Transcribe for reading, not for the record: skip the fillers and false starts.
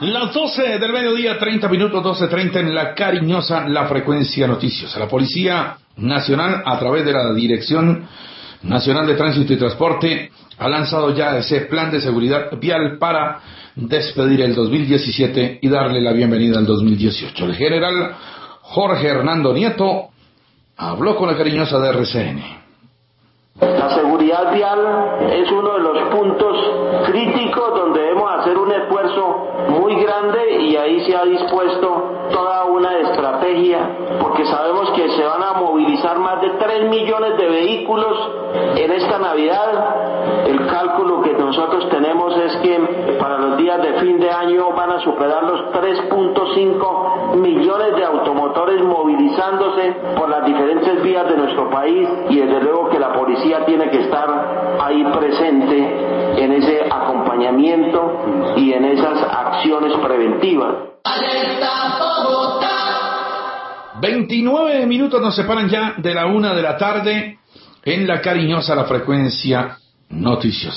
Las 12 del mediodía, 30 minutos, 12:30 en La Cariñosa, la frecuencia noticiosa. La Policía Nacional, a través de la Dirección Nacional de Tránsito y Transporte, ha lanzado ya ese plan de seguridad vial para despedir el 2017 y darle la bienvenida al 2018. El general Jorge Hernando Nieto habló con La Cariñosa de RCN. La seguridad vial es uno de los puntos críticos donde debemos hacer un esfuerzo muy grande, y ahí se ha dispuesto toda una estrategia, porque sabemos que se van a movilizar más de 3 millones de vehículos en esta Navidad. El cálculo que nosotros tenemos es que para los días de fin de año van a superar los 3.5 millones de automotores movilizándose por las diferentes vías de nuestro país, y desde luego que la policía tiene que estar ahí presente en ese acompañamiento y en esas acciones preventivas. 29 minutos nos separan ya de la 1 de la tarde en La Cariñosa, la frecuencia noticiosa.